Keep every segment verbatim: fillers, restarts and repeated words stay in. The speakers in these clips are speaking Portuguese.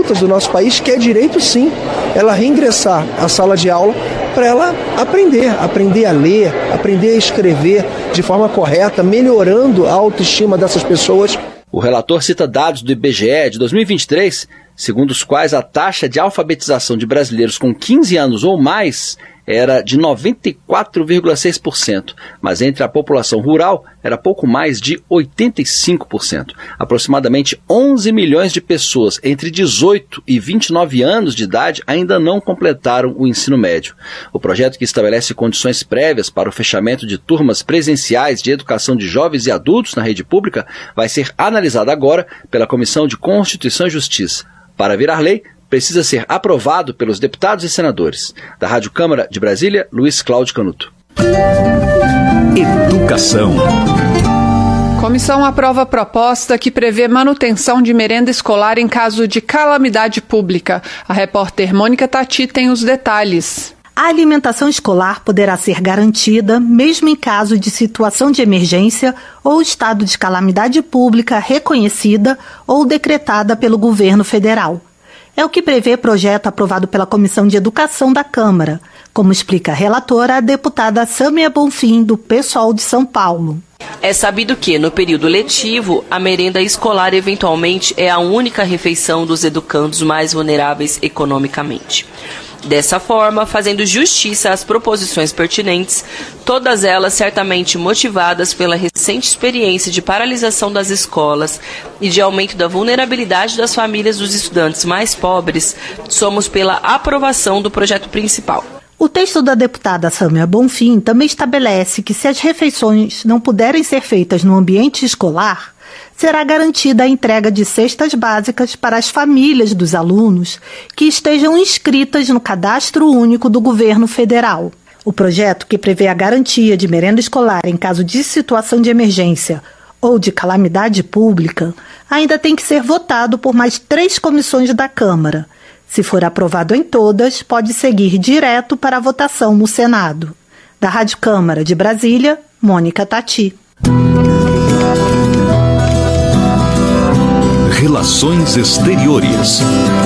adulta do nosso país quer direito, sim, ela reingressar à sala de aula para ela aprender, aprender a ler, aprender a escrever de forma correta, melhorando a autoestima dessas pessoas. O relator cita dados do I B G E de dois mil e vinte e três, segundo os quais a taxa de alfabetização de brasileiros com quinze anos ou mais era de noventa e quatro vírgula seis por cento, mas entre a população rural era pouco mais de oitenta e cinco por cento. Aproximadamente onze milhões de pessoas entre dezoito e vinte e nove anos de idade ainda não completaram o ensino médio. O projeto, que estabelece condições prévias para o fechamento de turmas presenciais de educação de jovens e adultos na rede pública, vai ser analisado agora pela Comissão de Constituição e Justiça. Para virar lei, precisa ser aprovado pelos deputados e senadores. Da Rádio Câmara de Brasília, Luiz Cláudio Canuto. Educação. Comissão aprova proposta que prevê manutenção de merenda escolar em caso de calamidade pública. A repórter Mônica Tati tem os detalhes. A alimentação escolar poderá ser garantida mesmo em caso de situação de emergência ou estado de calamidade pública reconhecida ou decretada pelo governo federal. É o que prevê projeto aprovado pela Comissão de Educação da Câmara, como explica a relatora, a deputada Sâmia Bonfim, do PSOL de São Paulo. É sabido que, no período letivo, a merenda escolar eventualmente é a única refeição dos educandos mais vulneráveis economicamente. Dessa forma, fazendo justiça às proposições pertinentes, todas elas certamente motivadas pela recente experiência de paralisação das escolas e de aumento da vulnerabilidade das famílias dos estudantes mais pobres, somos pela aprovação do projeto principal. O texto da deputada Sâmia Bonfim também estabelece que, se as refeições não puderem ser feitas no ambiente escolar, será garantida a entrega de cestas básicas para as famílias dos alunos que estejam inscritas no Cadastro Único do Governo Federal. O projeto, que prevê a garantia de merenda escolar em caso de situação de emergência ou de calamidade pública, ainda tem que ser votado por mais três comissões da Câmara. Se for aprovado em todas, pode seguir direto para a votação no Senado. Da Rádio Câmara de Brasília, Mônica Tati. Relações Exteriores.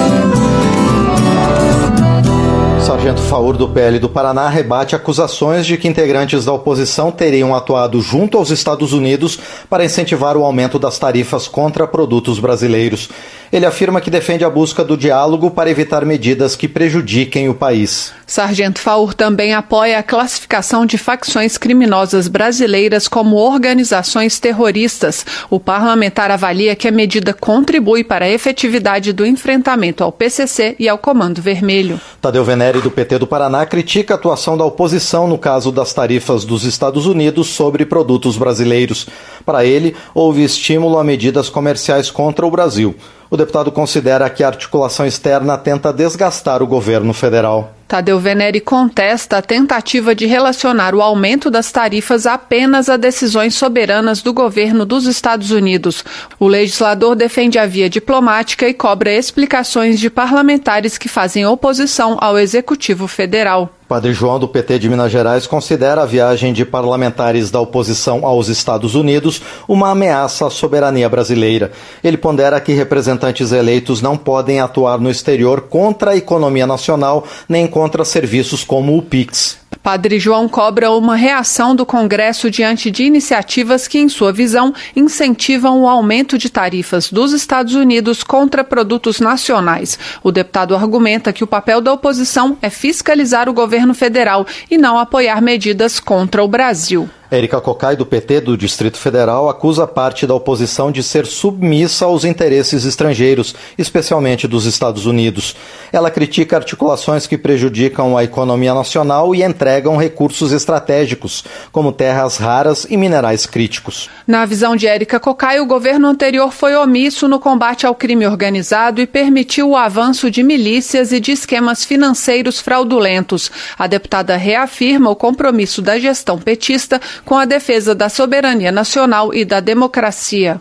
Sargento Faur, do P L do Paraná, rebate acusações de que integrantes da oposição teriam atuado junto aos Estados Unidos para incentivar o aumento das tarifas contra produtos brasileiros. Ele afirma que defende a busca do diálogo para evitar medidas que prejudiquem o país. Sargento Faur também apoia a classificação de facções criminosas brasileiras como organizações terroristas. O parlamentar avalia que a medida contribui para a efetividade do enfrentamento ao P C C e ao Comando Vermelho. Tadeu Venere, do P T do Paraná, critica a atuação da oposição no caso das tarifas dos Estados Unidos sobre produtos brasileiros. Para ele, houve estímulo a medidas comerciais contra o Brasil. O deputado considera que a articulação externa tenta desgastar o governo federal. Tadeu Venere contesta a tentativa de relacionar o aumento das tarifas apenas a decisões soberanas do governo dos Estados Unidos. O legislador defende a via diplomática e cobra explicações de parlamentares que fazem oposição ao Executivo Federal. Padre João, do P T de Minas Gerais, considera a viagem de parlamentares da oposição aos Estados Unidos uma ameaça à soberania brasileira. Ele pondera que representantes eleitos não podem atuar no exterior contra a economia nacional nem contra serviços como o Pix. Padre João cobra uma reação do Congresso diante de iniciativas que, em sua visão, incentivam o aumento de tarifas dos Estados Unidos contra produtos nacionais. O deputado argumenta que o papel da oposição é fiscalizar o governo federal e não apoiar medidas contra o Brasil. Érica Cocai, do P T do Distrito Federal, acusa parte da oposição de ser submissa aos interesses estrangeiros, especialmente dos Estados Unidos. Ela critica articulações que prejudicam a economia nacional e entregam recursos estratégicos, como terras raras e minerais críticos. Na visão de Érica Cocai, o governo anterior foi omisso no combate ao crime organizado e permitiu o avanço de milícias e de esquemas financeiros fraudulentos. A deputada reafirma o compromisso da gestão petista com a defesa da soberania nacional e da democracia.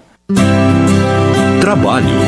Trabalho.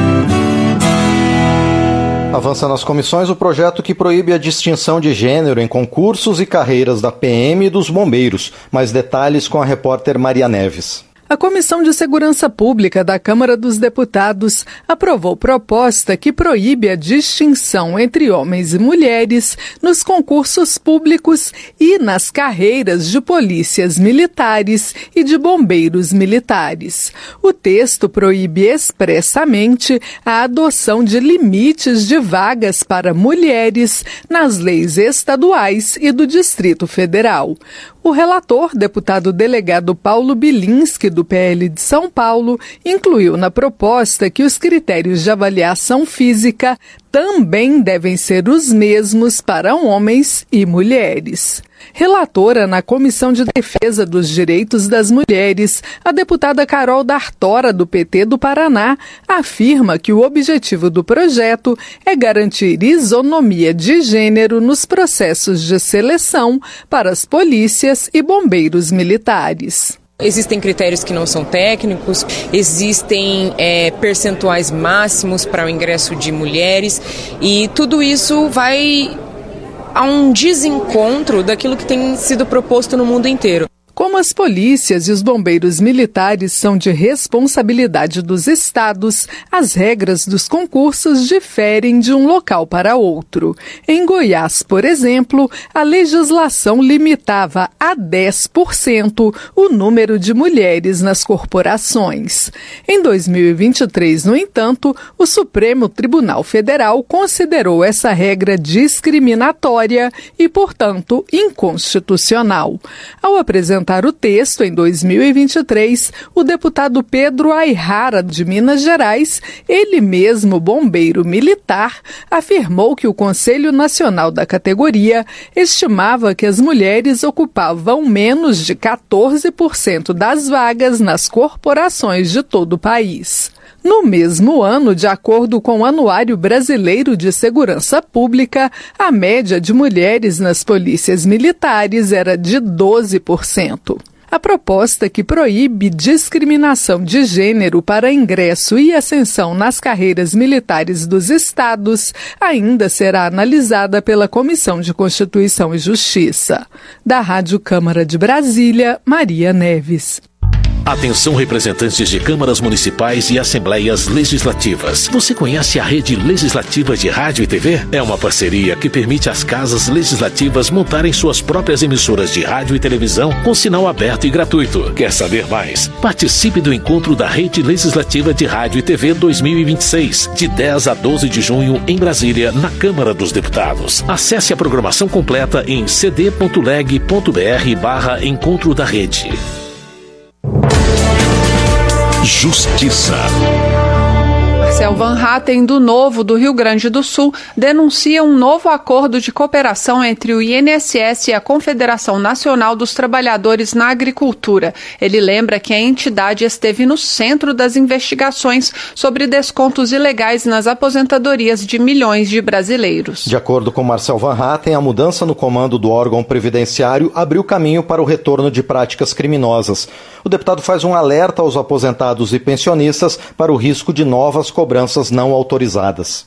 Avança nas comissões o projeto que proíbe a distinção de gênero em concursos e carreiras da P M e dos bombeiros. Mais detalhes com a repórter Maria Neves. A Comissão de Segurança Pública da Câmara dos Deputados aprovou proposta que proíbe a distinção entre homens e mulheres nos concursos públicos e nas carreiras de polícias militares e de bombeiros militares. O texto proíbe expressamente a adoção de limites de vagas para mulheres nas leis estaduais e do Distrito Federal. O relator, deputado delegado Paulo Bilinski, do P L de São Paulo, incluiu na proposta que os critérios de avaliação física também devem ser os mesmos para homens e mulheres. Relatora na Comissão de Defesa dos Direitos das Mulheres, a deputada Carol D'Artora, do P T do Paraná, afirma que o objetivo do projeto é garantir isonomia de gênero nos processos de seleção para as polícias e bombeiros militares. Existem critérios que não são técnicos, existem é, percentuais máximos para o ingresso de mulheres e tudo isso vai a um desencontro daquilo que tem sido proposto no mundo inteiro. Como as polícias e os bombeiros militares são de responsabilidade dos estados, as regras dos concursos diferem de um local para outro. Em Goiás, por exemplo, a legislação limitava a dez por cento o número de mulheres nas corporações. Em dois mil e vinte e três, no entanto, o Supremo Tribunal Federal considerou essa regra discriminatória e, portanto, inconstitucional. Ao apresentar o texto em dois mil e vinte e três, o deputado Pedro Ayrara, de Minas Gerais, ele mesmo bombeiro militar, afirmou que o Conselho Nacional da categoria estimava que as mulheres ocupavam menos de quatorze por cento das vagas nas corporações de todo o país. No mesmo ano, de acordo com o Anuário Brasileiro de Segurança Pública, a média de mulheres nas polícias militares era de doze por cento. A proposta que proíbe discriminação de gênero para ingresso e ascensão nas carreiras militares dos estados ainda será analisada pela Comissão de Constituição e Justiça. Da Rádio Câmara de Brasília, Maria Neves. Atenção, representantes de câmaras municipais e assembleias legislativas. Você conhece a Rede Legislativa de Rádio e T V? É uma parceria que permite às casas legislativas montarem suas próprias emissoras de rádio e televisão com sinal aberto e gratuito. Quer saber mais? Participe do encontro da Rede Legislativa de Rádio e T V dois mil e vinte e seis, de dez a doze de junho, em Brasília, na Câmara dos Deputados. Acesse a programação completa em cd.leg.br barra Encontro da Rede. Justiça. Marcel Van Hatten, do Novo, do Rio Grande do Sul, denuncia um novo acordo de cooperação entre o I N S S e a Confederação Nacional dos Trabalhadores na Agricultura. Ele lembra que a entidade esteve no centro das investigações sobre descontos ilegais nas aposentadorias de milhões de brasileiros. De acordo com Marcel Van Hatten, a mudança no comando do órgão previdenciário abriu caminho para o retorno de práticas criminosas. O deputado faz um alerta aos aposentados e pensionistas para o risco de novas cobranças não autorizadas.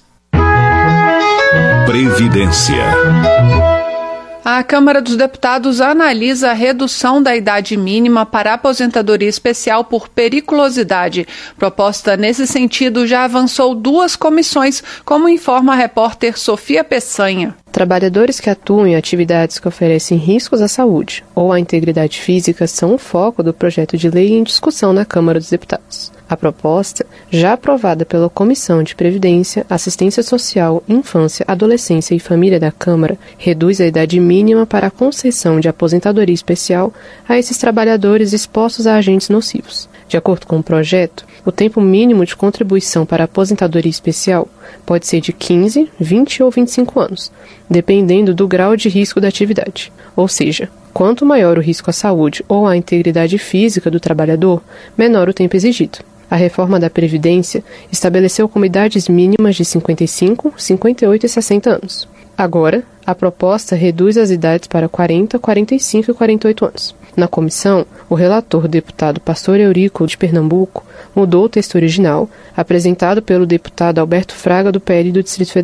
Previdência. A Câmara dos Deputados analisa a redução da idade mínima para a aposentadoria especial por periculosidade. Proposta nesse sentido já avançou duas comissões, como informa a repórter Sofia Peçanha. Trabalhadores que atuam em atividades que oferecem riscos à saúde ou à integridade física são o foco do projeto de lei em discussão na Câmara dos Deputados. A proposta, já aprovada pela Comissão de Previdência, Assistência Social, Infância, Adolescência e Família da Câmara, reduz a idade mínima para a concessão de aposentadoria especial a esses trabalhadores expostos a agentes nocivos. De acordo com o projeto, o tempo mínimo de contribuição para a aposentadoria especial pode ser de quinze, vinte ou vinte e cinco anos, dependendo do grau de risco da atividade. Ou seja, quanto maior o risco à saúde ou à integridade física do trabalhador, menor o tempo exigido. A reforma da Previdência estabeleceu como idades mínimas de cinquenta e cinco, cinquenta e oito e sessenta anos. Agora, a proposta reduz as idades para quarenta, quarenta e cinco e quarenta e oito anos. Na comissão, o relator, deputado Pastor Eurico, de Pernambuco, mudou o texto original, apresentado pelo deputado Alberto Fraga, do P L do Distrito Federal.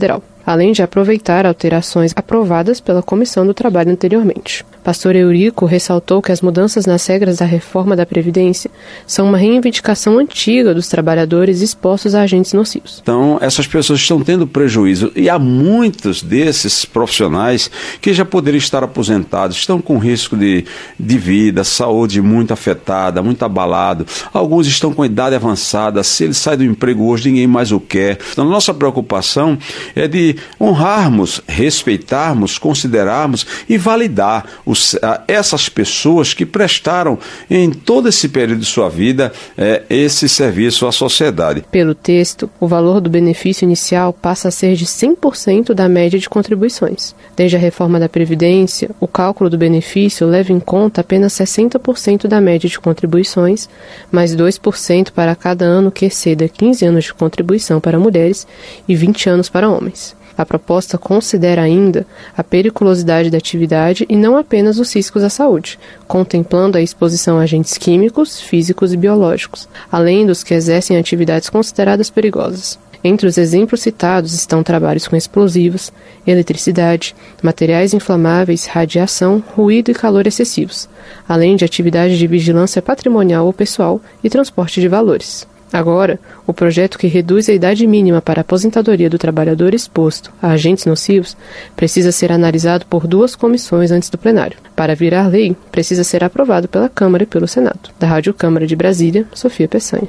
além de aproveitar alterações aprovadas pela Comissão do Trabalho anteriormente. Pastor Eurico ressaltou que as mudanças nas regras da reforma da Previdência são uma reivindicação antiga dos trabalhadores expostos a agentes nocivos. Então, essas pessoas estão tendo prejuízo e há muitos desses profissionais que já poderiam estar aposentados, estão com risco de, de vida, saúde muito afetada, muito abalado. Alguns estão com idade avançada, se ele sai do emprego hoje, ninguém mais o quer. Então, nossa preocupação é de honrarmos, respeitarmos, considerarmos e validar os, essas pessoas que prestaram em todo esse período de sua vida é, esse serviço à sociedade. Pelo texto, o valor do benefício inicial passa a ser de cem por cento da média de contribuições. Desde a reforma da Previdência, o cálculo do benefício leva em conta apenas sessenta por cento da média de contribuições, mais dois por cento para cada ano que exceda quinze anos de contribuição para mulheres e vinte anos para homens. A proposta considera ainda a periculosidade da atividade e não apenas os riscos à saúde, contemplando a exposição a agentes químicos, físicos e biológicos, além dos que exercem atividades consideradas perigosas. Entre os exemplos citados estão trabalhos com explosivos, eletricidade, materiais inflamáveis, radiação, ruído e calor excessivos, além de atividades de vigilância patrimonial ou pessoal e transporte de valores. Agora, o projeto que reduz a idade mínima para a aposentadoria do trabalhador exposto a agentes nocivos precisa ser analisado por duas comissões antes do plenário. Para virar lei, precisa ser aprovado pela Câmara e pelo Senado. Da Rádio Câmara de Brasília, Sofia Peçanha.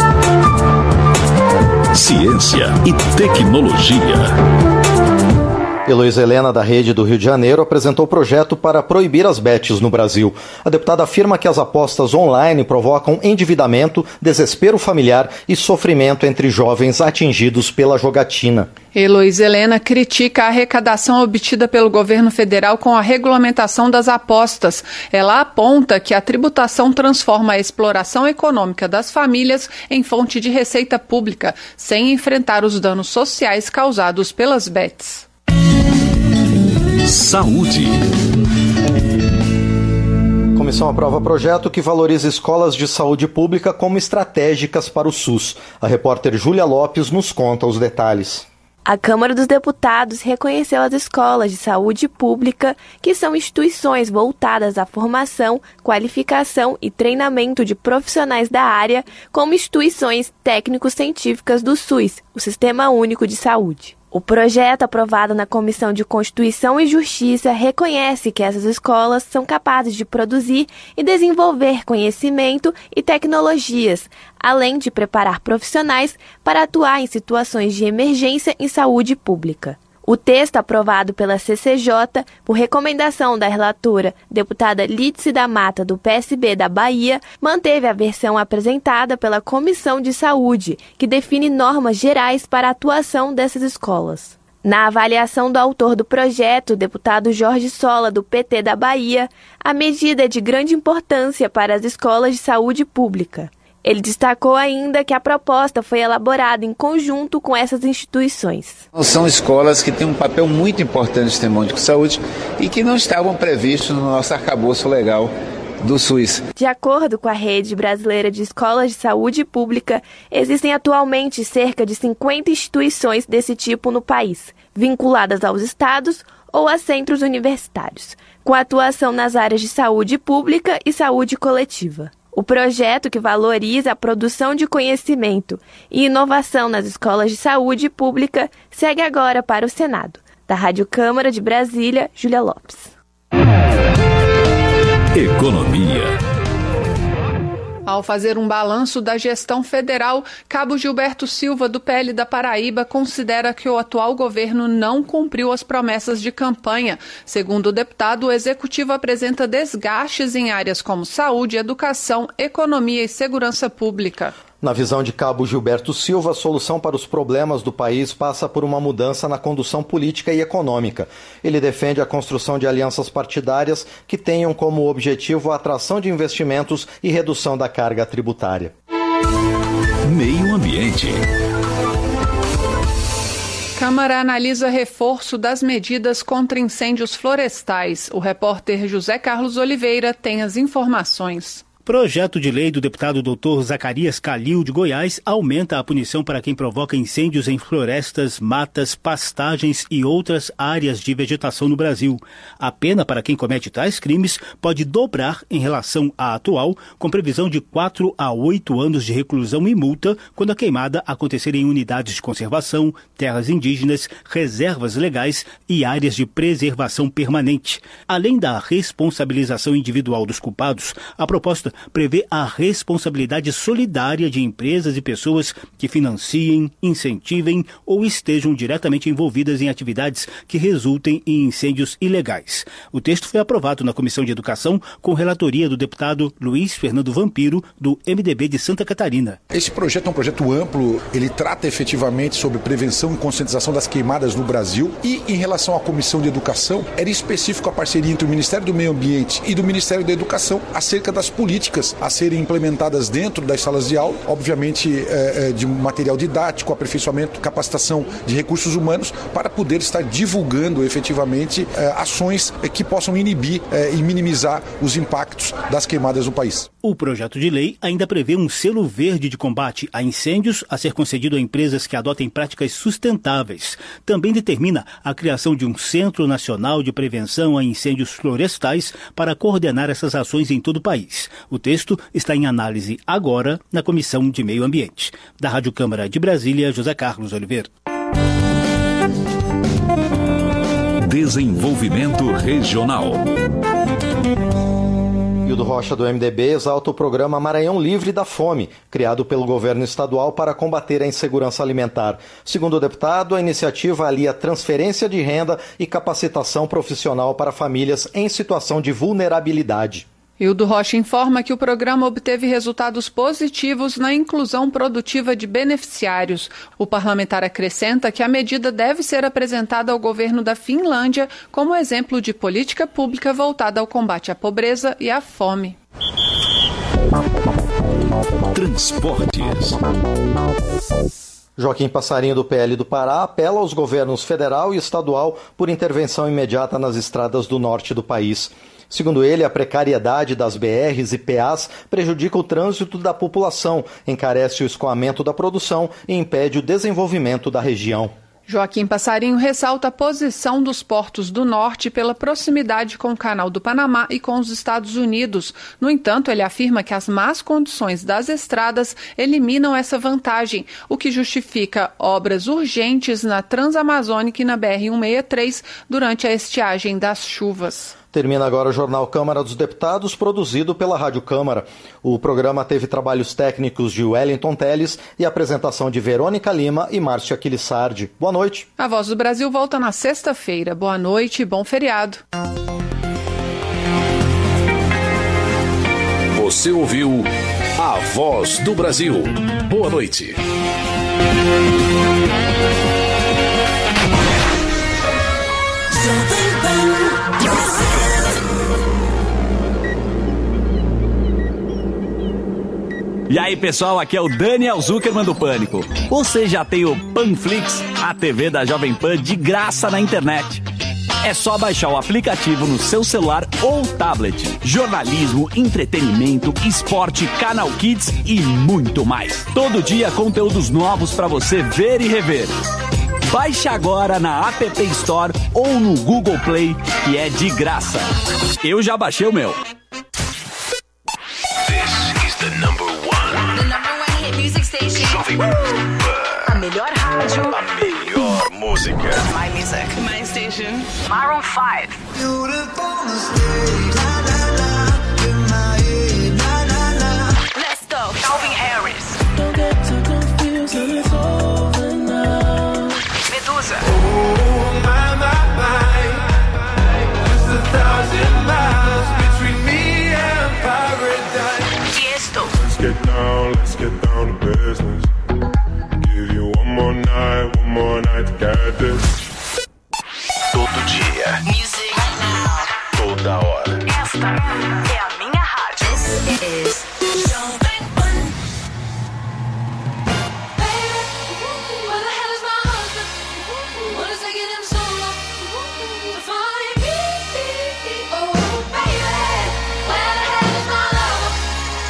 Ciência e tecnologia. Heloísa Helena, da Rede do Rio de Janeiro, apresentou o projeto para proibir as bets no Brasil. A deputada afirma que as apostas online provocam endividamento, desespero familiar e sofrimento entre jovens atingidos pela jogatina. Heloísa Helena critica a arrecadação obtida pelo governo federal com a regulamentação das apostas. Ela aponta que a tributação transforma a exploração econômica das famílias em fonte de receita pública, sem enfrentar os danos sociais causados pelas bets. Saúde. A comissão aprova projeto que valoriza escolas de saúde pública como estratégicas para o SUS. A repórter Júlia Lopes nos conta os detalhes. A Câmara dos Deputados reconheceu as escolas de saúde pública, que são instituições voltadas à formação, qualificação e treinamento de profissionais da área, como instituições técnico-científicas do SUS, o Sistema Único de Saúde. O projeto aprovado na Comissão de Constituição e Justiça reconhece que essas escolas são capazes de produzir e desenvolver conhecimento e tecnologias, além de preparar profissionais para atuar em situações de emergência em saúde pública. O texto aprovado pela C C J, por recomendação da relatora, deputada Lídice da Mata, do P S B da Bahia, manteve a versão apresentada pela Comissão de Saúde, que define normas gerais para a atuação dessas escolas. Na avaliação do autor do projeto, o deputado Jorge Sola, do P T da Bahia, a medida é de grande importância para as escolas de saúde pública. Ele destacou ainda que a proposta foi elaborada em conjunto com essas instituições. São escolas que têm um papel muito importante no Sistema Único de Saúde e que não estavam previstos no nosso arcabouço legal do SUS. De acordo com a Rede Brasileira de Escolas de Saúde Pública, existem atualmente cerca de cinquenta instituições desse tipo no país, vinculadas aos estados ou a centros universitários, com atuação nas áreas de saúde pública e saúde coletiva. O projeto, que valoriza a produção de conhecimento e inovação nas escolas de saúde pública, segue agora para o Senado. Da Rádio Câmara de Brasília, Júlia Lopes. Economia. Ao fazer um balanço da gestão federal, Cabo Gilberto Silva, do P L da Paraíba, considera que o atual governo não cumpriu as promessas de campanha. Segundo o deputado, o executivo apresenta desgastes em áreas como saúde, educação, economia e segurança pública. Na visão de Cabo Gilberto Silva, a solução para os problemas do país passa por uma mudança na condução política e econômica. Ele defende a construção de alianças partidárias que tenham como objetivo a atração de investimentos e redução da carga tributária. Meio Ambiente. Câmara analisa reforço das medidas contra incêndios florestais. O repórter José Carlos Oliveira tem as informações. Projeto de lei do deputado doutor Zacarias Calil de Goiás aumenta a punição para quem provoca incêndios em florestas, matas, pastagens e outras áreas de vegetação no Brasil. A pena para quem comete tais crimes pode dobrar em relação à atual, com previsão de quatro a oito anos de reclusão e multa quando a queimada acontecer em unidades de conservação, terras indígenas, reservas legais e áreas de preservação permanente. Além da responsabilização individual dos culpados, a proposta prevê a responsabilidade solidária de empresas e pessoas que financiem, incentivem ou estejam diretamente envolvidas em atividades que resultem em incêndios ilegais. O texto foi aprovado na Comissão de Educação com relatoria do deputado Luiz Fernando Vampiro, do M D B de Santa Catarina. Esse projeto é um projeto amplo, ele trata efetivamente sobre prevenção e conscientização das queimadas no Brasil e em relação à Comissão de Educação, era específico a parceria entre o Ministério do Meio Ambiente e do Ministério da Educação acerca das políticas a serem implementadas dentro das salas de aula, obviamente é, é, de material didático, aperfeiçoamento, capacitação de recursos humanos, para poder estar divulgando efetivamente é, ações é, que possam inibir é, e minimizar os impactos das queimadas no país. O projeto de lei ainda prevê um selo verde de combate a incêndios a ser concedido a empresas que adotem práticas sustentáveis. Também determina a criação de um Centro Nacional de Prevenção a Incêndios Florestais para coordenar essas ações em todo o país. O texto está em análise agora na Comissão de Meio Ambiente. Da Rádio Câmara de Brasília, José Carlos Oliveira. Desenvolvimento Regional. Hildo Rocha, do M D B, exalta o programa Maranhão Livre da Fome, criado pelo governo estadual para combater a insegurança alimentar. Segundo o deputado, a iniciativa alia transferência de renda e capacitação profissional para famílias em situação de vulnerabilidade. Hildo Rocha informa que o programa obteve resultados positivos na inclusão produtiva de beneficiários. O parlamentar acrescenta que a medida deve ser apresentada ao governo da Finlândia como exemplo de política pública voltada ao combate à pobreza e à fome. Transportes. Joaquim Passarinho, do P L do Pará, apela aos governos federal e estadual por intervenção imediata nas estradas do norte do país. Segundo ele, a precariedade das B Rs e P As prejudica o trânsito da população, encarece o escoamento da produção e impede o desenvolvimento da região. Joaquim Passarinho ressalta a posição dos portos do norte pela proximidade com o Canal do Panamá e com os Estados Unidos. No entanto, ele afirma que as más condições das estradas eliminam essa vantagem, o que justifica obras urgentes na Transamazônica e na B R cento e sessenta e três durante a estiagem das chuvas. Termina agora o Jornal Câmara dos Deputados, produzido pela Rádio Câmara. O programa teve trabalhos técnicos de Wellington Teles e apresentação de Verônica Lima e Márcia Aquilissardi. Boa noite. A Voz do Brasil volta na sexta-feira. Boa noite e bom feriado. Você ouviu A Voz do Brasil. Boa noite. E aí, pessoal, aqui é o Daniel Zuckerman do Pânico. Você já tem o Panflix, a T V da Jovem Pan, de graça na internet. É só baixar o aplicativo no seu celular ou tablet. Jornalismo, entretenimento, esporte, canal Kids e muito mais. Todo dia conteúdos novos para você ver e rever. Baixe agora na App Store ou no Google Play, que é de graça. Eu já baixei o meu. A melhor rádio. A melhor música. My music. My station. Maroon five. Let's go. Calvin Harris. Don't get too confused when it's over now. Medusa. Oh, my, my, my. Just a thousand miles between me and paradise. Tiesto. Let's get down, let's get down to business. Give you one more night, one more night to get this. Todo dia. Music right now. Toda hora. Esta é a minha rádio. This is Jovem Pan. Where the hell is my husband? What is taking him so long to find me? Oh, baby, where the hell is my lover?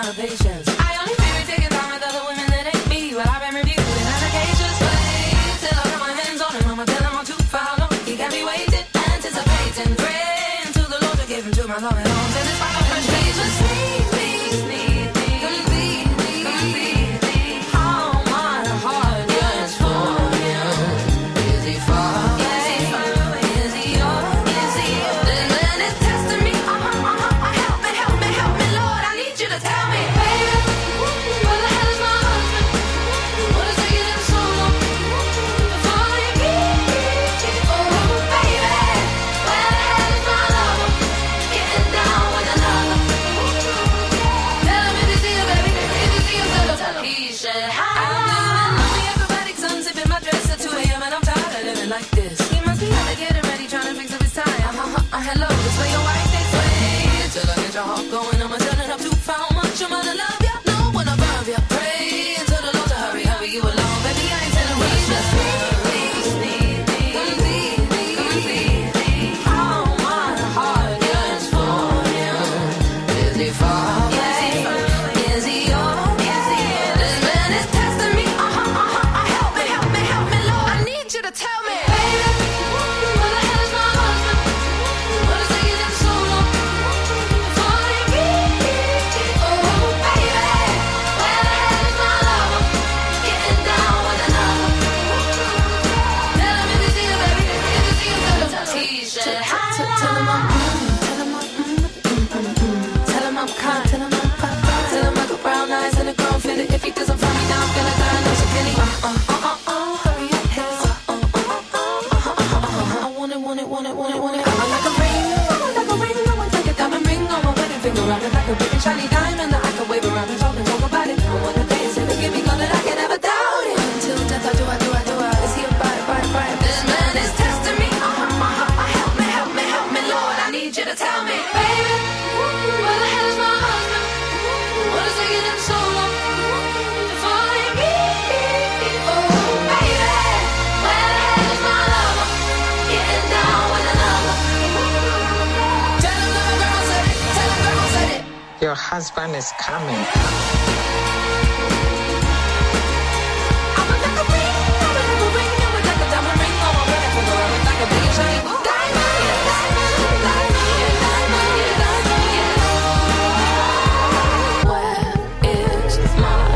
her patience. I only feel it taking time with other women that ain't me. Well, I've been reviewing applications. Wait till I got my hands on him. I'ma tell him I'm too far. No, he got me waiting, anticipating, praying to the Lord to give him to my loving arms. And it's my frustration. Sneak me, sneak me, complete me, complete me. How my heart yearns for him. Is he far? Is he far? Is he yours? Is he yours? And then it's testing me. Uh-huh, uh-huh. Help me, help me, help me, Lord. I need you to tell me, baby, where the hell is my husband? What is taking him so long before he gets it? Oh, baby, where the hell is my lover? Getting down with another. Tell him if you see him, baby. If you see him, tell him, tell him. He said, I'm doing lonely acrobatic unzipping my dress at two a.m. and I'm tired of living like this. He must be out getting ready, trying to fix up his tie. Uh-huh, uh, hello, this way your wife thinks. Wait till I get your heart going. I'ma turn it up too far. How much I'm gonna love ya? No one above ya. Pray until the Lord to hurry, hurry you along. Baby, I ain't telling what you just need me, need me, complete me, complete me. How my heart yearns for him. Is he far? Is he far? Is he yours? Is he yours? This man is testing me. Uh-huh, uh-huh. Help me, help me, help me, Lord. I need you to tell me, baby, where the hell is my husband? What is taking him so long before he gets it? Oh, baby, where the hell is my lover? Getting down with another. Tell him if you see him, baby. If you see him, tell him, tell him. He said, hi. Tell him I'm mm, tell him I'm mm, mm, mm, mm. Tell him I'm kind, tell him I'm pop, pop. Tell him I got brown eyes and a grown fitted. If he doesn't find me now, I'm gonna die. No security. Uh, uh, uh, uh, uh. Hurry up, hey. Uh, uh, uh, uh, uh, uh, uh, uh. I want it, want it, want it, want it, want it. I want like a ring, I want like a ring. I want like a diamond ring on my wedding finger. Round it like a big and shiny diamond that I can wave around and talk and talk about it. I wanna dance and give me love that I can never doubt it. Until death, I do, I do, I do, I. Is he a bite, bite, bite? This man is testing me. Uh-huh, uh-huh. Help me, help me, help me, Lord. I need you to tell me, baby, where the hell is my husband? What is taking him so long before he gets it? Oh, baby, where the hell is my lover? Getting down with another. Tell him the girl said it. Tell him girl said it. Your husband is coming. I would like a ring, I would like a ring, I would like a diamond ring on my wedding finger. I would like a big and shiny diamond, diamond, diamond, diamond, diamond, yeah. Where is my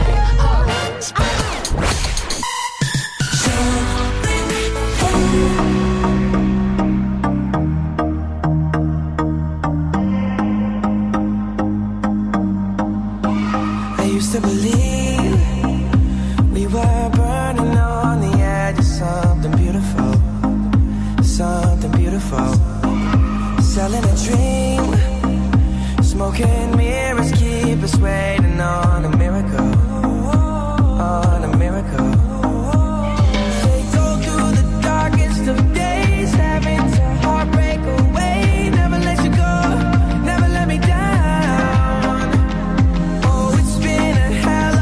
I used to believe we were burning on the edge of something beautiful, something beautiful. Selling a dream, smoking mirrors keep us waiting on a miracle, on a miracle. They go through the darkest of days, having to heartbreak away. Never let you go, never let me down. Oh, it's been a hell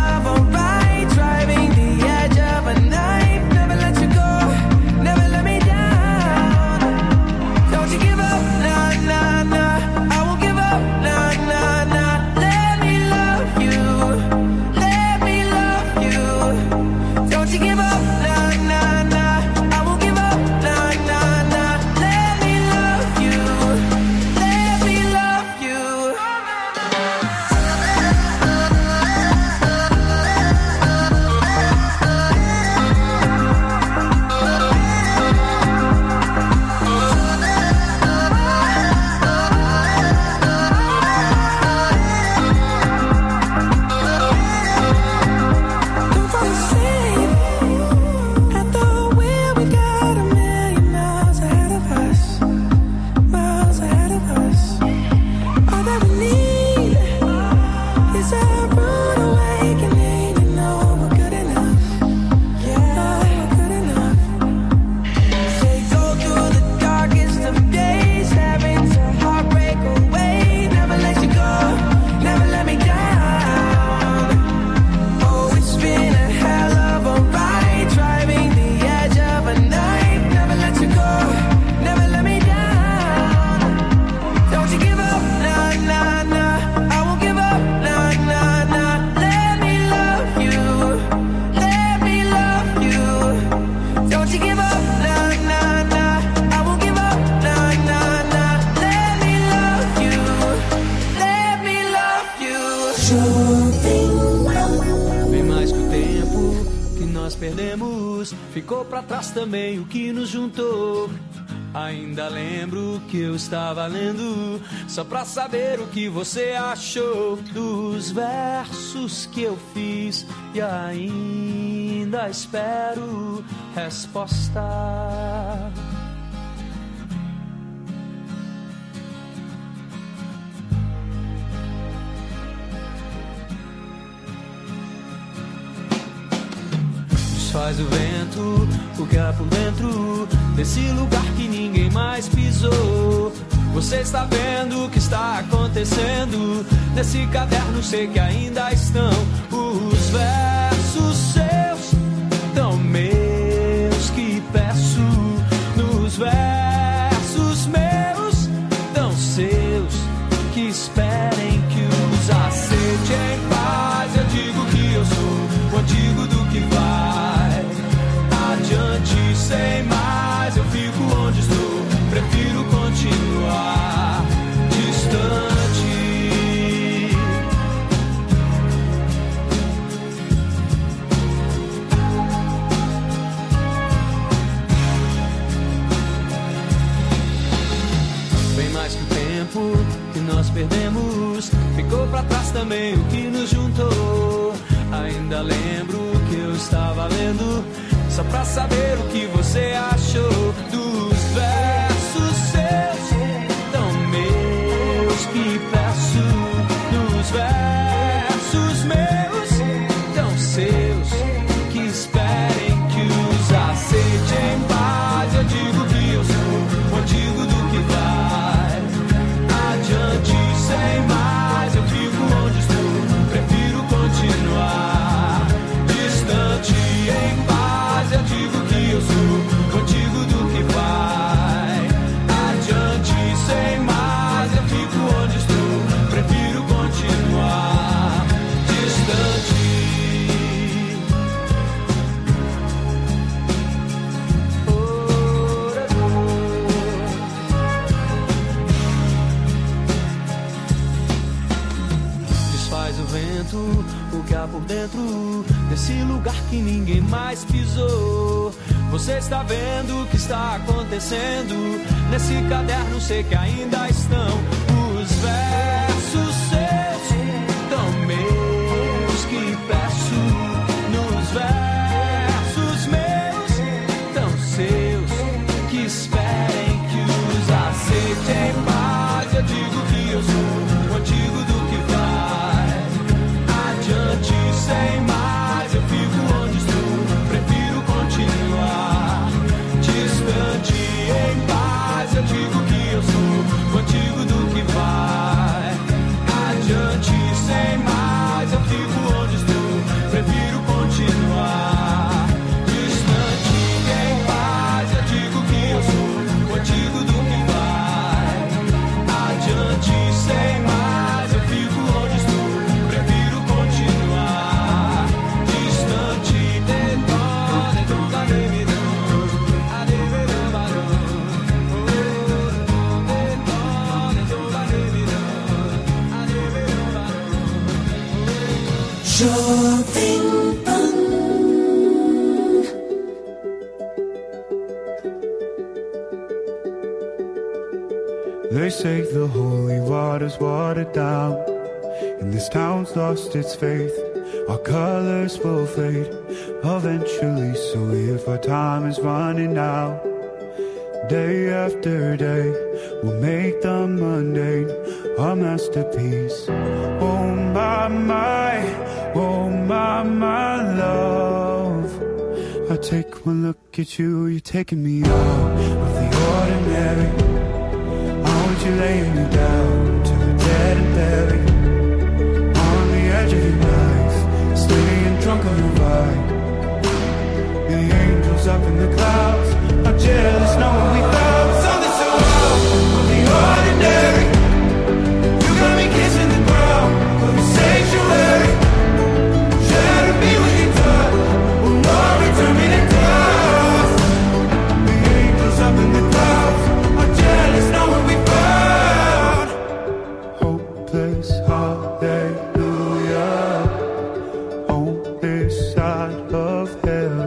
nós perdemos, ficou pra trás também o que nos juntou. Ainda lembro que eu estava lendo, só pra saber o que você achou dos versos que eu fiz, e ainda espero resposta. Desfaz o vento, o que há por dentro desse lugar que ninguém mais pisou. Você está vendo o que está acontecendo nesse caderno, sei que ainda estão os versos seus, tão meus que peço. Nos versos meus, tão seus, que esperem que os aceite em paz. Eu digo que eu sou o antigo do que vai adiante, sem mais. Eu fico onde estou, prefiro continuar distante. Bem mais que o tempo que nós perdemos, ficou pra trás também o que nos juntou. Ainda lembro que eu estava lendo, só pra saber o que você achou dos versos seus, tão meus que peço. Nos versos meus, tão seus, que esperem que os aceite em paz. Eu digo que eu sou o antigo do que vai adiante, sem mais. Eu fico onde estou, prefiro continuar distante, em paz. Eu digo que eu sou o antigo do que vai adiante, sem mais. Eu fico onde estou, prefiro continuar distante. Desfaz o vento, o que há por dentro desse lugar que ninguém mais pisou. Você está vendo o que está acontecendo nesse caderno, sei que ainda estão os versos seus, tão meus que peço. Nos versos meus, tão seus, que esperem que os aceite em paz. Eu digo que eu sou o antigo do que vai adiante, sem mais. Eu fico onde estou, prefiro continuar distante, em paz. Eu digo que eu sou o antigo do que vai adiante, sem mais. Eu fico onde estou, prefiro continuar distante, em paz. Eu digo que eu sou o antigo do que vai adiante, sem mais. Eu fico onde estou, prefiro continuar distante. Jovem Pan. They say the holy water's watered down, and this town's lost its faith. Our colors will fade eventually, so if our time is running out, day after day, we'll make the mundane our masterpiece. Oh my, my, oh my, my love. I take one look at you, you're taking me out of the ordinary. I want you laying me down to the dead and buried, on the edge of your knife, staying drunk on the ride. The angels up in the clouds are jealous knowing we found something so out of the ordinary. You got me kissing the ground of the sanctuary. Shadow me when you touch, will not return me to dust. The angels up in the clouds are jealous knowing we found hopeless hallelujah on this side of hell.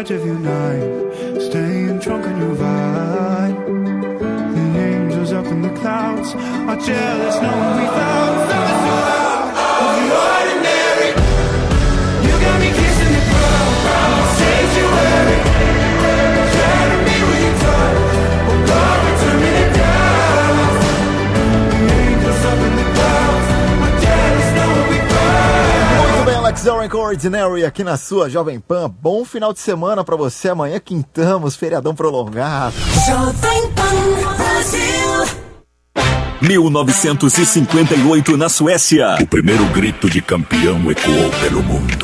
gift of your night, staying drunk on your vibe. The angels up in the clouds are jealous knowing we found something so out of the ordinary. You got me kissing the ground, sanctuary. Try to be with you tight, but God will turn me down. The angels up in the clouds are jealous knowing we found. Muito bem, Alex Zorin com Ordinary aqui na sua Jovem Pan. Bom final de semana pra você. Amanhã quintamos, feriadão prolongado. Jovem Pan Brasil. mil novecentos e cinquenta e oito na Suécia. O primeiro grito de campeão ecoou pelo mundo.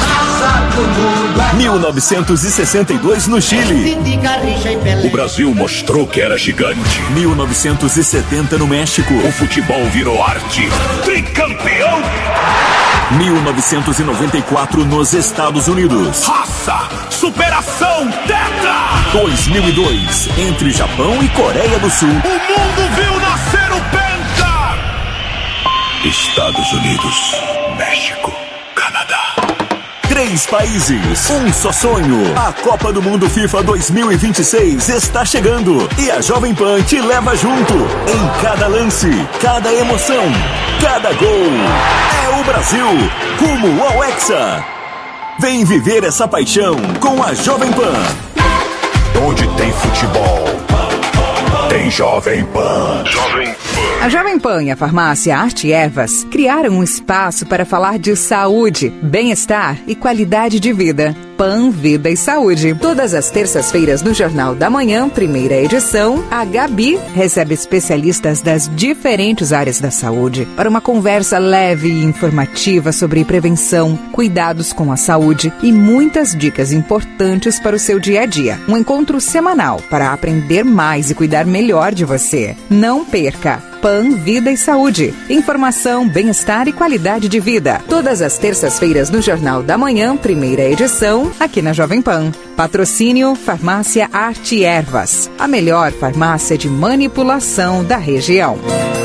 mil novecentos e sessenta e dois no Chile. O Brasil mostrou que era gigante. mil novecentos e setenta no México. O futebol virou arte. Tricampeão. mil novecentos e noventa e quatro nos Estados Unidos. Raça, superação, tetra. dois mil e dois, entre Japão e Coreia do Sul. O mundo viu nascer o Penta. Estados Unidos, México, Canadá. Três países, um só sonho. A Copa do Mundo FIFA dois mil e vinte e seis está chegando e a Jovem Pan te leva junto. Em cada lance, cada emoção, cada gol. É o Brasil, rumo ao Hexa. Vem viver essa paixão com a Jovem Pan. Onde tem futebol, tem Jovem Pan. Jovem Pan. A Jovem Pan e a farmácia Arte Ervas criaram um espaço para falar de saúde, bem-estar e qualidade de vida. Pan, Vida e Saúde. Todas as terças-feiras no Jornal da Manhã, primeira edição, a Gabi recebe especialistas das diferentes áreas da saúde para uma conversa leve e informativa sobre prevenção, cuidados com a saúde e muitas dicas importantes para o seu dia a dia. Um encontro semanal para aprender mais e cuidar melhor de você. Não perca! Pan, Vida e Saúde. Informação, bem-estar e qualidade de vida. Todas as terças-feiras no Jornal da Manhã, primeira edição, aqui na Jovem Pan. Patrocínio Farmácia Arte Ervas, a melhor farmácia de manipulação da região.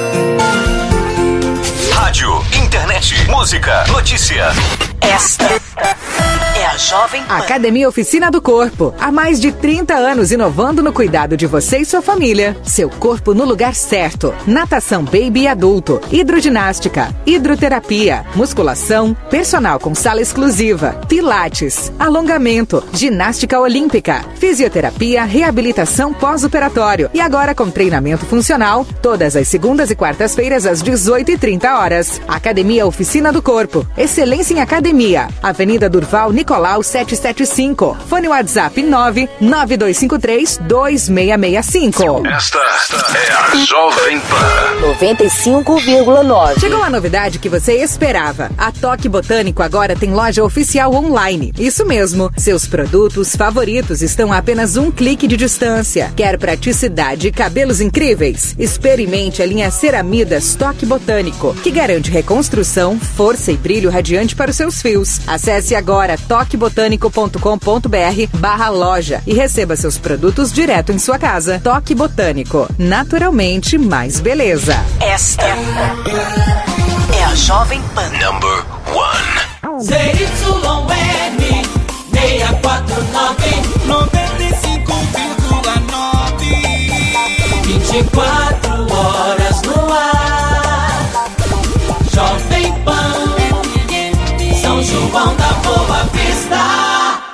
Rádio, internet, música, notícia. Esta é a Jovem Pan. Academia Oficina do Corpo. Há mais de trinta anos inovando no cuidado de você e sua família. Seu corpo no lugar certo. Natação baby e adulto. Hidroginástica. Hidroterapia. Musculação. Personal com sala exclusiva. Pilates. Alongamento. Ginástica olímpica. Fisioterapia. Reabilitação pós-operatório. E agora com treinamento funcional. Todas as segundas e quartas-feiras às dezoito e trinta horas. Academia Oficina do Corpo. Excelência em academia. Avenida Durval Nicolau setecentos e setenta e cinco. Fone WhatsApp nove nove dois cinco três dois seis seis cinco. Esta é a Jovem Pan noventa e cinco vírgula nove. Chegou a novidade que você esperava. A Toque Botânico agora tem loja oficial online. Isso mesmo. Seus produtos favoritos estão a apenas um clique de distância. Quer praticidade e cabelos incríveis? Experimente a linha Ceramidas Toque Botânico, que garante reconstrução, força e brilho radiante para os seus fios. Acesse agora toque botânico ponto com ponto br barra loja e receba seus produtos direto em sua casa. Toque Botânico, naturalmente mais beleza. Esta é a Jovem Pan. Number one. Z Y N seis quatro nove noventa e cinco vírgula nove vinte e quatro horas no ar. Jovem Pan, São João da Boa Vista.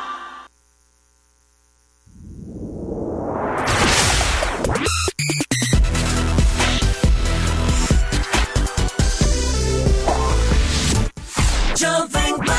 Jovem Pan.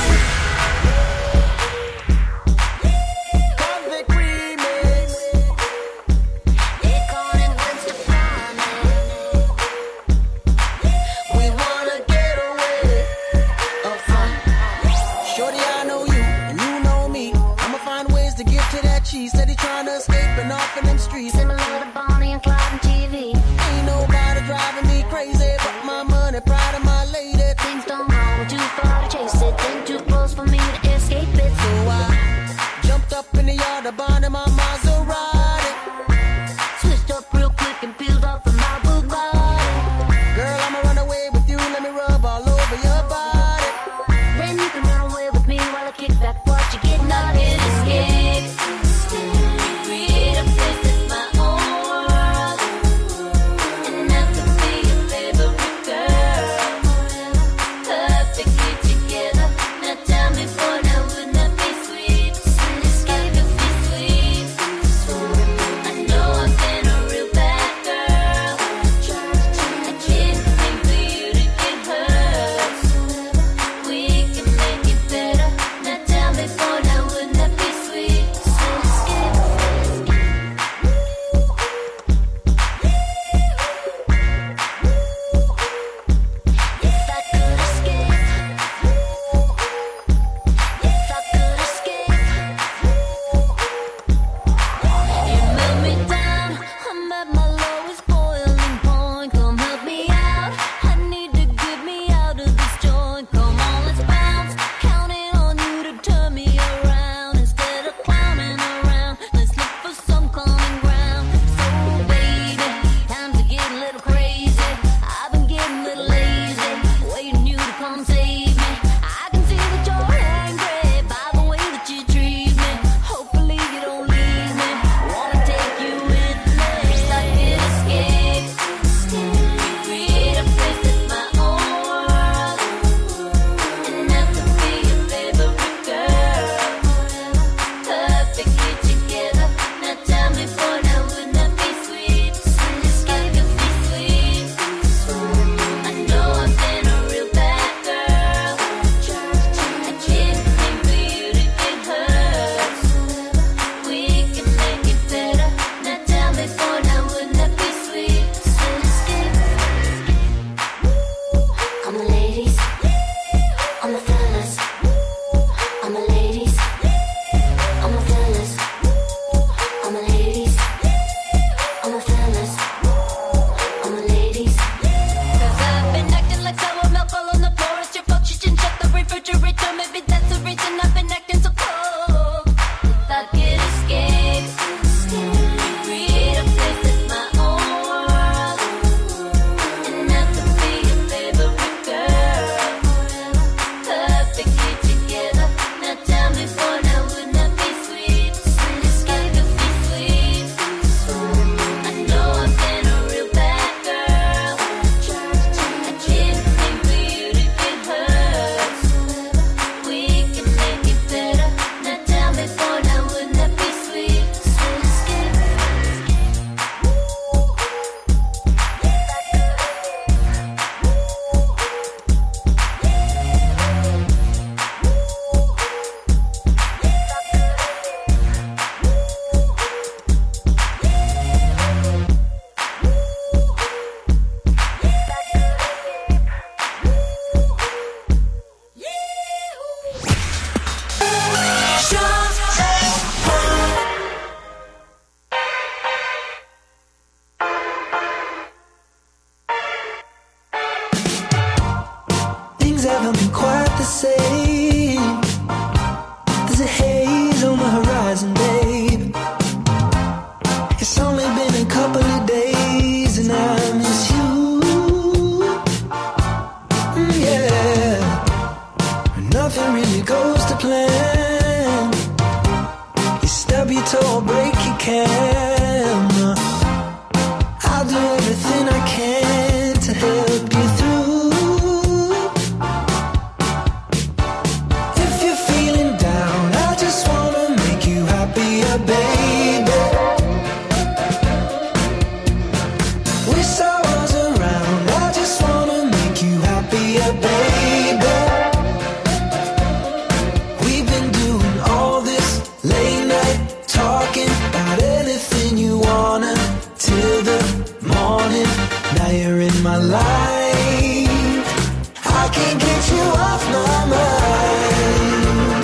say there's a haze on the horizon, babe. It's only been a couple of days and I miss you. Mm, yeah, nothing really goes to plan. You stub your toe, break your camera. I'll do everything I can to help you through. If you're feeling down, I just wanna make you happier, baby. Wish I was around, I just wanna make you happier, baby. We've been doing all this late night talking about anything you wanna till the morning. Now you're in my life, I can't get you off my mind.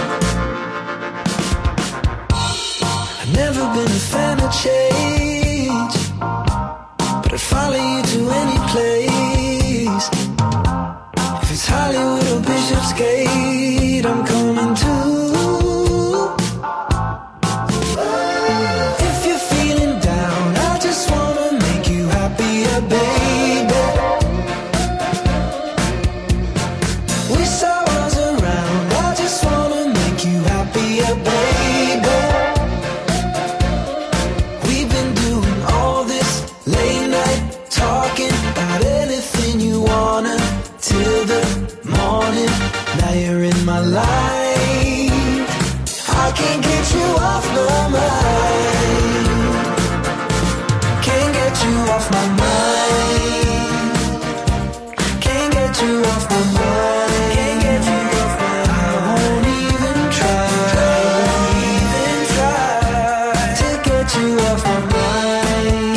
I've never been a fan of change, but I'd follow you to any place. If it's Hollywood or Bishopsgate, I'm coming too. If you're feeling down, I just wanna make you happier, baby. Wish I was around, I just wanna make you happier, baby. We've been doing all this late night talking about anything you wanna till the morning. Now you're in my life, I can't get you off my mind. Can't get you off my mind. Can't get you off my mind. Can't get you off my mind. I won't even try, even try to get you off my mind.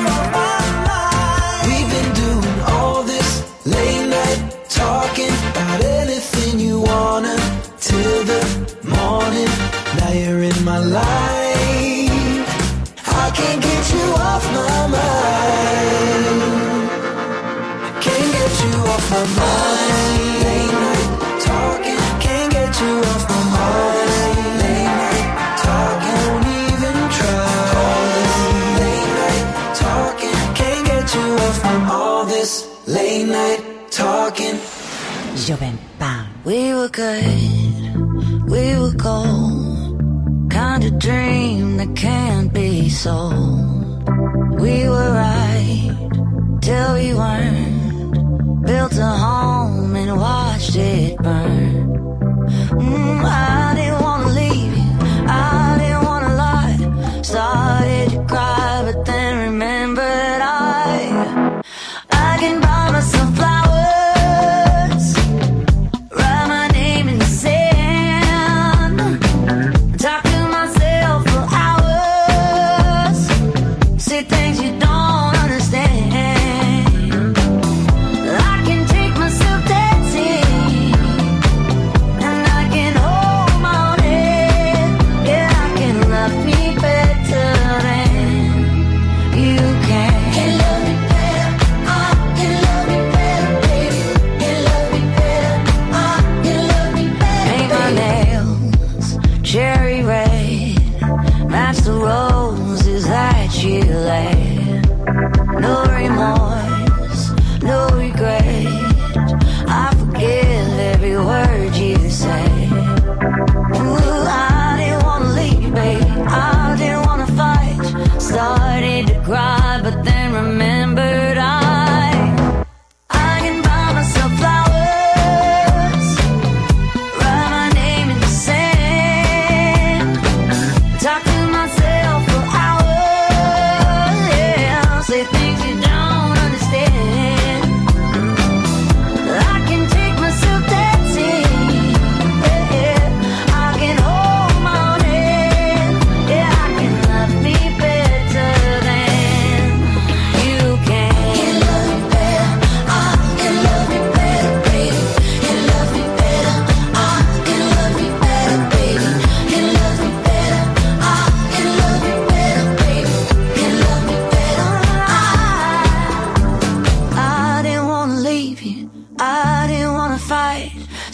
We've been doing all this late night talking about anything you wanna till the morning. Now you're in my life, I can't get you off my mind. Can't get you off my mind. Late night talking, can't get you off my mind. Late night talking, won't even try. Late night talking, can't get you off from all this late night talking. Jovem Pan. We were good, we were gold, kind of dream that can't be sold. We were right till we weren't, built a home and watched it burn. Mm, I didn't wanna leave you, I didn't wanna lie. Started to cry, but then remembered I I can buy myself flowers, write my name in the sand, talk to myself for hours, say things you don't understand. I can take myself dancing, and I can hold my own head. Yeah, I can love me better than you can. Can love me better, I can love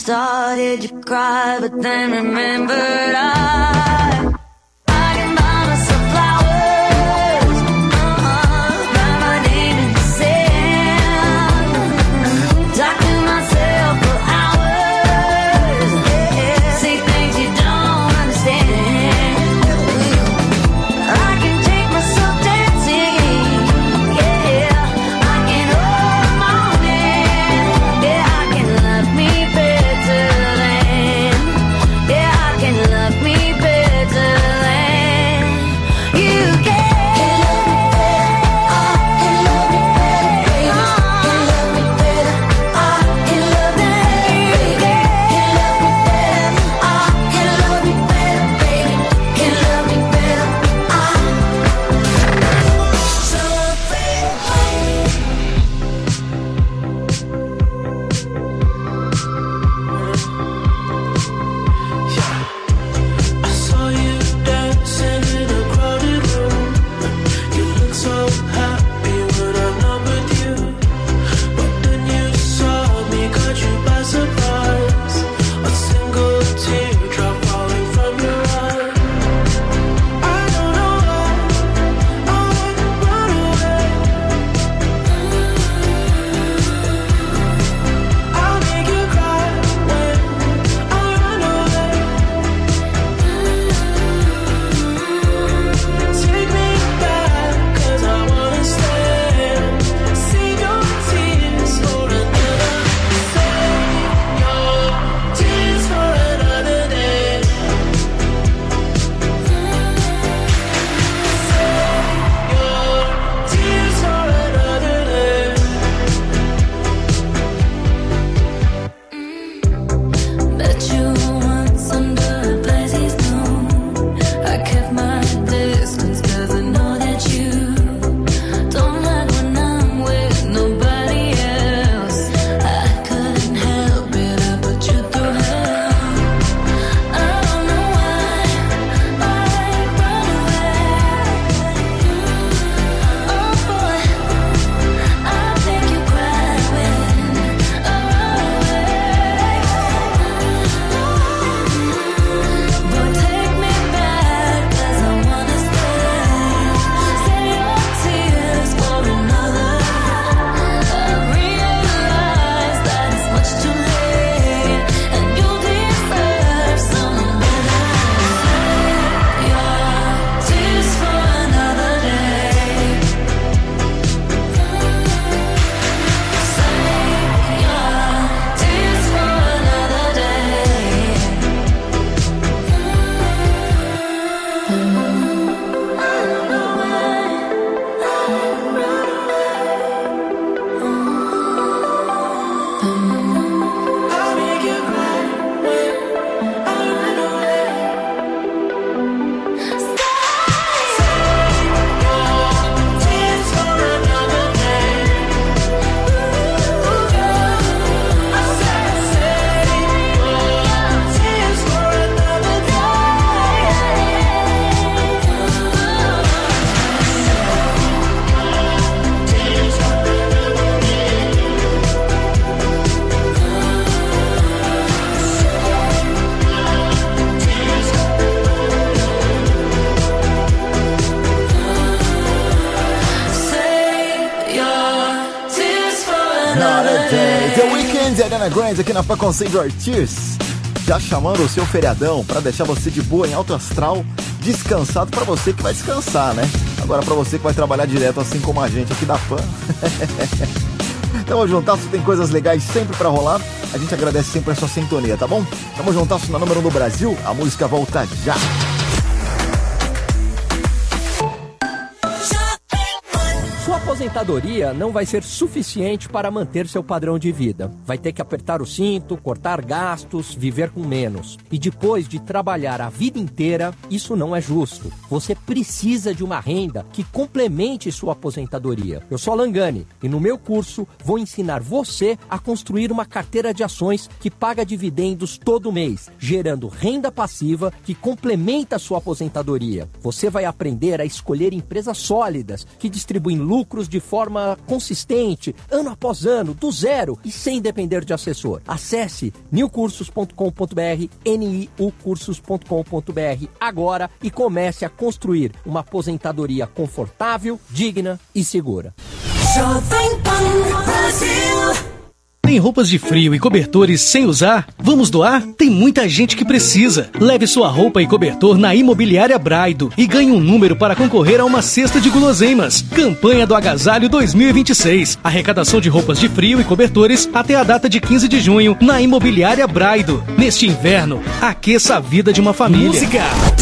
started to cry, but then remembered I I can buy myself flowers, uh-huh, write my name in the sand, talk to myself for hours, yeah, say things you don't understand. I can take myself dancing, yeah, I can hold my hand, yeah, I can love me better than, yeah, I can love me better than you can. I saw you dancing in a crowded room. You look so happy when I'm not with you. But then you saw me, caught you by surprise. A single teardrop falling from your eye. I don't know why I run away. I'll make you cry when I run away. Take me back, 'cause I wanna stay. Save your tears for another. Save your tears for another day. Save your tears for another day. Met you once under a blazing moon. I kept my distance 'cause I know that you don't like when I'm with nobody else. I couldn't help it, I put you through hell. I don't know why I run away. Oh boy, I'll make you cry when I run away. But take me back, 'cause I wanna stay. Save your tears for another. I realize that it's much too late, and you deserve someone better. Save your tears for another day. Save your tears for another day. I'll make you cry when I run away. Save your tears for another day. I said save your tears for another Save your tears for another day. The Weeknd e Ariana Grande aqui na Pan com Save Your Tears. Já chamando o seu feriadão pra deixar você de boa em alto astral, descansado pra você que vai descansar, né? Agora pra você que vai trabalhar direto assim como a gente aqui da Pan. Tamo juntasso, tem coisas legais sempre pra rolar. A gente agradece sempre a sua sintonia, tá bom? Tamo juntasso na número um do Brasil. A música volta já. Sua aposentadoria não vai ser suficiente para manter seu padrão de vida. Vai ter que apertar o cinto, cortar gastos, viver com menos. E depois de trabalhar a vida inteira, isso não é justo. Você precisa de uma renda que complemente sua aposentadoria. Eu sou Alan Gani e no meu curso vou ensinar você a construir uma carteira de ações que paga dividendos todo mês, gerando renda passiva que complementa a sua aposentadoria. Você vai aprender a escolher empresas sólidas que distribuem lucros produtos de forma consistente, ano após ano, do zero e sem depender de assessor. Acesse new cursos ponto com ponto b r, n i u cursos ponto com ponto b r agora e comece a construir uma aposentadoria confortável, digna e segura. Jovem Pan Brasil. Tem roupas de frio e cobertores sem usar? Vamos doar? Tem muita gente que precisa. Leve sua roupa e cobertor na Imobiliária Braido e ganhe um número para concorrer a uma cesta de guloseimas. Campanha do Agasalho dois mil e vinte e seis. Arrecadação de roupas de frio e cobertores até a data de quinze de junho na Imobiliária Braido. Neste inverno, aqueça a vida de uma família. Música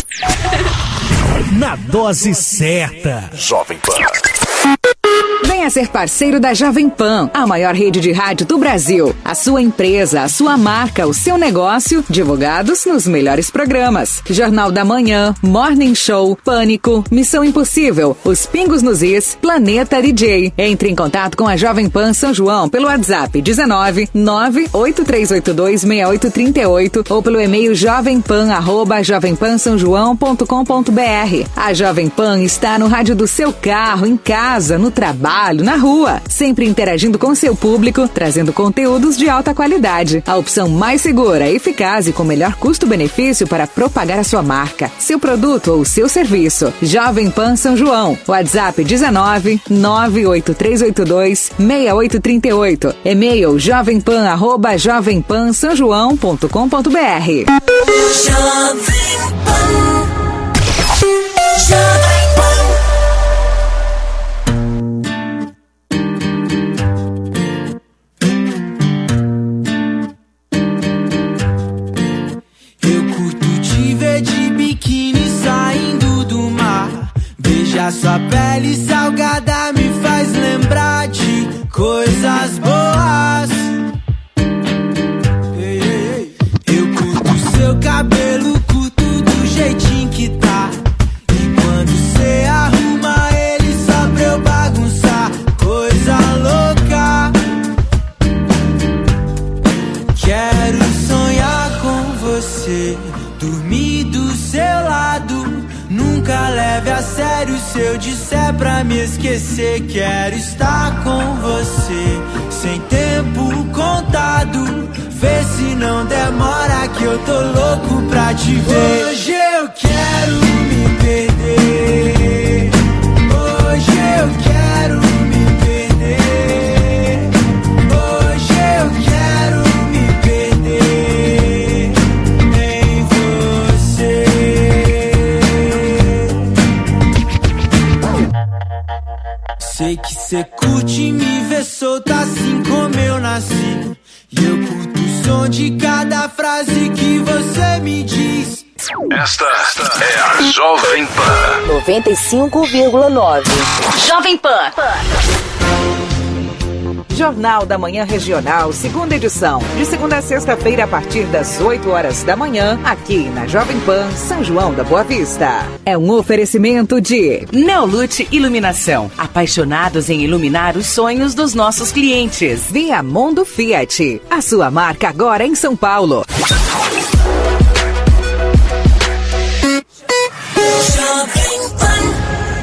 na dose certa. Jovem Pan. Venha ser parceiro da Jovem Pan, a maior rede de rádio do Brasil. A sua empresa, a sua marca, o seu negócio, divulgados nos melhores programas. Jornal da Manhã, Morning Show, Pânico, Missão Impossível, Os Pingos nos Is, Planeta D J. Entre em contato com a Jovem Pan São João pelo WhatsApp dezenove, nove oito três oito dois, seis oito três oito ou pelo e-mail jovempan arroba jovempansaojoão ponto com ponto b r. A Jovem Pan está no rádio do seu carro, em casa, no trabalho, na rua, sempre interagindo com seu público, trazendo conteúdos de alta qualidade. A opção mais segura, eficaz e com melhor custo-benefício para propagar a sua marca, seu produto ou seu serviço. Jovem Pan São João. WhatsApp dezenove, nove oito três oito dois, seis oito três oito. E-mail jovempan arroba jovempansaojoão ponto com ponto b r. Jovem Pan. Jovem Pan. A sua pele salgada me faz lembrar de coisas boas. Ei, ei, ei. Eu curto seu cabelo, curto do jeitinho que tá. E quando cê arruma ele só pra eu bagunçar, coisa louca. Quero sonhar com você, dormir do seu lado. Nunca leve a sério se eu disser pra me esquecer. Quero estar com você, sem tempo contado. Vê se não demora que eu tô louco pra te ver. Hoje eu quero me perder. Hoje eu quero me perder. Hoje eu quero me perder em você. Sei que cê curte me ver solta assim como eu nasci. E eu curto o som de cada frase que você me diz. Esta é a Jovem Pan. noventa e cinco vírgula nove. Jovem Pan. Jornal da Manhã Regional, segunda edição. De segunda a sexta-feira, a partir das oito horas da manhã, aqui na Jovem Pan, São João da Boa Vista. É um oferecimento de Neolute Iluminação. Apaixonados em iluminar os sonhos dos nossos clientes. Viamundo Fiat. A sua marca agora em São Paulo. Jovem Pan.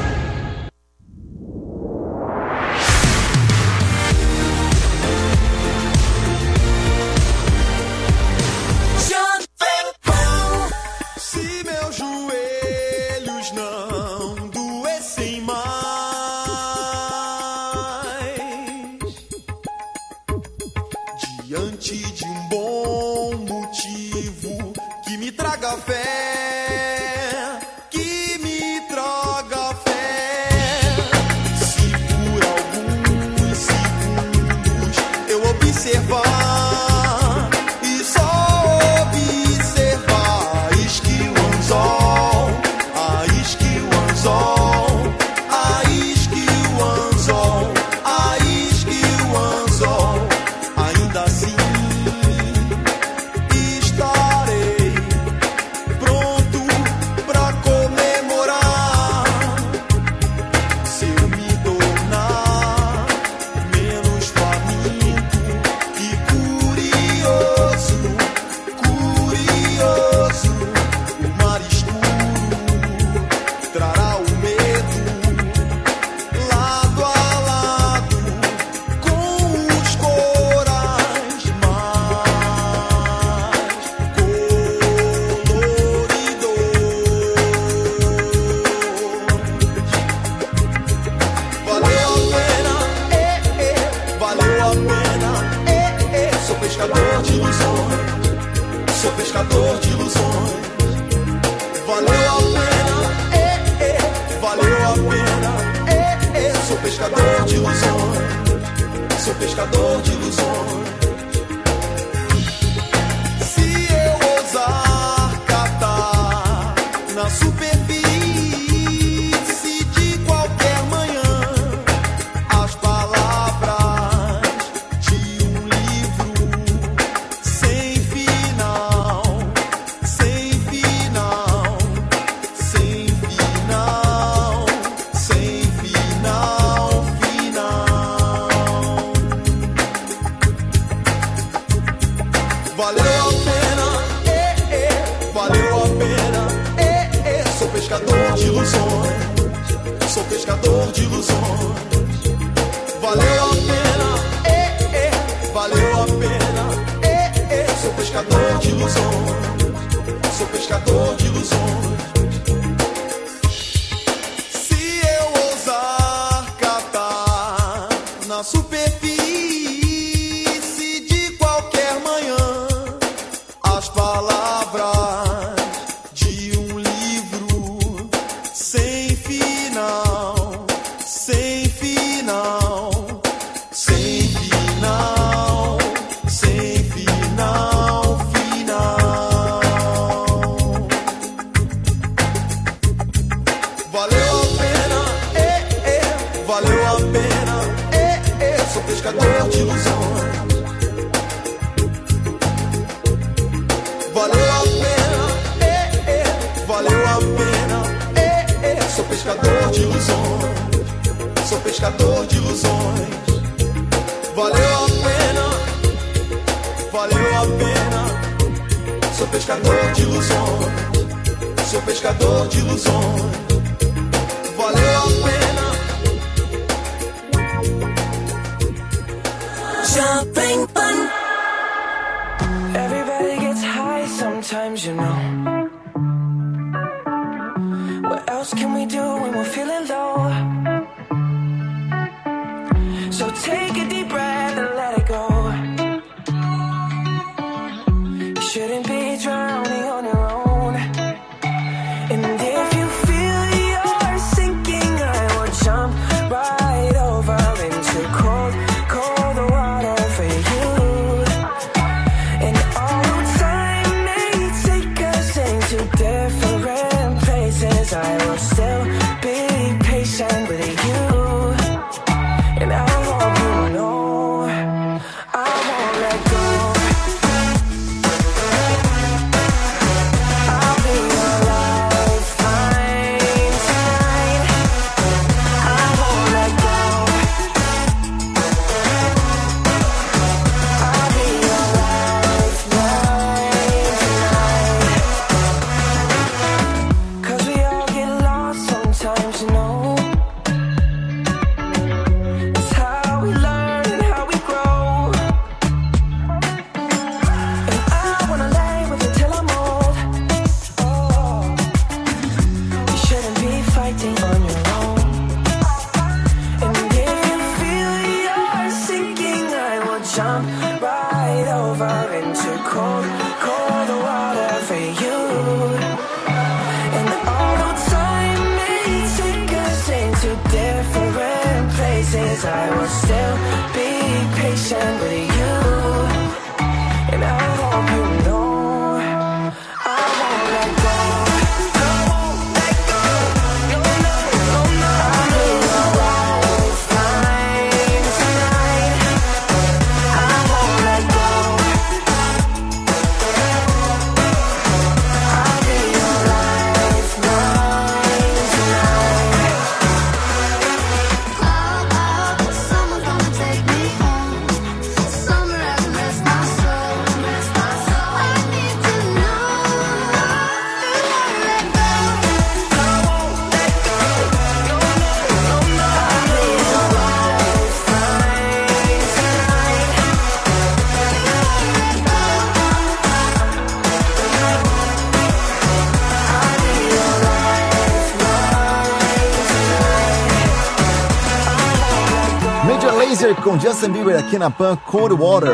Diante de um bom motivo que me traga fé, que me traga fé. Se por alguns segundos eu observar e só observar, isque o anzol, a isque o anzol, a isque o anzol, a isque o anzol. Ainda assim estarei pronto pra comemorar. Se eu me tornar menos faminto e pena. É, é, sou pescador de ilusões. Sou pescador de ilusões. Valeu a pena. É, é, valeu a pena. É, é, sou pescador de ilusões. Sou pescador de ilusões. Se eu ousar catar na superfície de qualquer manhã as palavras de um livro sem final, sem final, sem final, sem final, final. Valeu a pena, é, é, valeu a pena, é, é, sou pescador de ilusões, sou pescador de ilusões. Valeu a pena, é, é, valeu a pena, é, é, sou pescador de ilusões, sou pescador de ilusões. Se eu ousar catar na superfície de qualquer manhã as palavras de um livro sem final, sem final, sem final, sem final, final. Valeu a pena, é, é, valeu a pena, é, é, sou pescador de ilusões. Valeu a pena, é, é, valeu a pena, é, é, sou pescador de ilusões, sou pescador de ilusões. Valeu a pena, valeu a pena, sou pescador de ilusões, sou pescador de ilusões. Valeu a pena. Jovem Pan. Everybody gets high sometimes, you know. What else can we do when we're feeling low? So take a deep breath and let it go. You shouldn't be drowning on your own. And if you feel you're sinking, I will jump right over into cold, cold water for you. And although time may take us into different places, I will still be patient with you. And I hope you know I won't let go. I'll be your lifeline tonight. I won't let go. I'll be your lifeline tonight. 'Cause we all get lost sometimes, you know. It's how we learn and how we grow. And I wanna lay with you till I'm old. Oh, you shouldn't be fighting on your own. And if you feel you're sinking, I will jump right over into cold, cold water for you. And although time may take us into different places, I will still be patient with you. And I hope you know I won't let go. I won't let go. No, no, no, no. I'll be your lifeline tonight. I won't let go. I'll be your lifeline tonight. Someone's gonna take me home. com Justin Bieber aqui na Pan, Cold Water.